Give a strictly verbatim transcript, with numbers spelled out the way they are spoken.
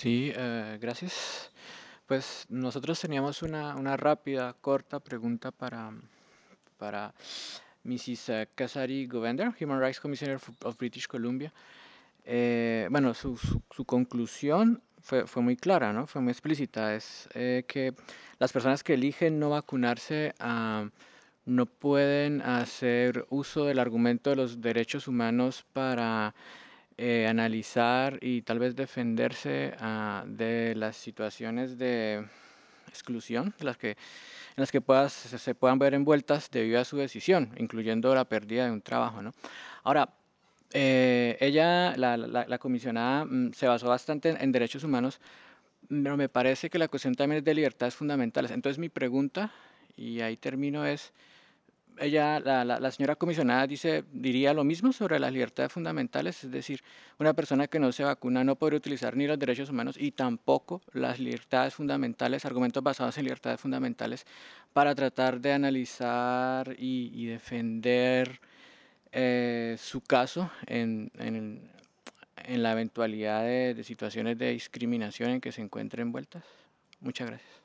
Sí, eh, gracias. Pues nosotros teníamos una, una rápida, corta pregunta para, para missus eh, Casari Govender, Human Rights Commissioner of, of British Columbia. Eh, bueno, su, su- su conclusión fue, fue muy clara, ¿no? Fue muy explícita. Es eh, que las personas que eligen no vacunarse ah, no pueden hacer uso del argumento de los derechos humanos para eh, analizar y tal vez defenderse ah, de las situaciones de exclusión de las que, en las que puedas, se, se puedan ver envueltas debido a su decisión, incluyendo la pérdida de un trabajo, ¿no? Ahora, eh, ella, la, la- la comisionada, mm, se basó bastante en, en derechos humanos, pero me parece que la cuestión también es de libertades fundamentales. Entonces mi pregunta, y ahí termino, es, ella, la, la, la señora comisionada dice, diría lo mismo sobre las libertades fundamentales, es decir, una persona que no se vacuna no podría utilizar ni los derechos humanos y tampoco las libertades fundamentales, argumentos basados en libertades fundamentales, para tratar de analizar y, y defender eh, su caso en, en, en la eventualidad de, de situaciones de discriminación en que se encuentre envueltas. Muchas gracias.